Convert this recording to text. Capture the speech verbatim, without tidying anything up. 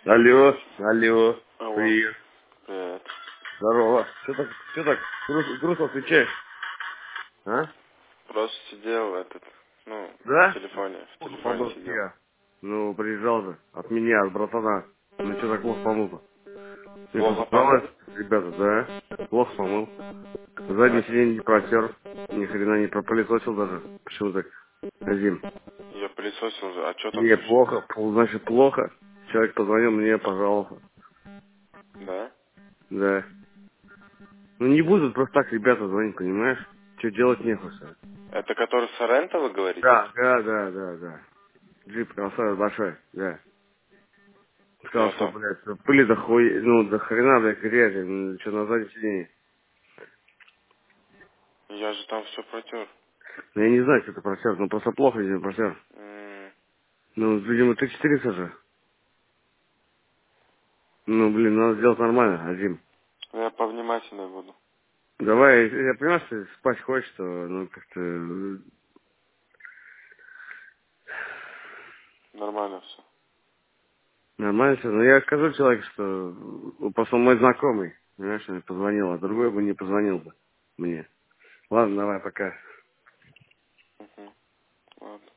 Алло, алло, Алло. привет, Привет. здорово. Что так, что так грустно, грустно отвечаешь, а? Просто сидел этот, ну, в Да? телефоне, в Плохо телефоне помыл сидел. я. Ну, приезжал же, от меня, от братана. Ну, что так плохо помыл-то? Мне Плохо познавались, помыл? ребята, да? Плохо помыл. Заднее А? сиденье не протер, ни хрена не пропылесосил даже. Почему так, Азим? Я пылесосил уже. А что там Не, случилось? плохо, пол- значит, плохо. Человек позвонил мне, пожаловался. Да? Да. Ну, не будут просто так ребята звонить, понимаешь? Что делать нехуй. Это который Соренто вы говорите? Да, да, да, да, да. Джип красавец большой, да. Сказал, Я что, там, блядь, пыли до хуй, ну, до хрена, блядь, грязи, ну, что на заднем сиденье. я же там все протер. Ну, я не знаю, что это протер, ну, просто плохо, видимо, протер. М, Ну, видимо, ты четыреста же. Ну, блин, надо сделать нормально, Азим. Я повнимательнее буду. Давай, я, я понимаю, что ты спать хочешь, что, ну, как-то, э, Нормально все. нормально все. Но я скажу человеку, что, э, просто он мой знакомый, понимаешь, он мне позвонил, а другой бы не позвонил бы мне. Ладно, давай, пока. Угу. Ладно.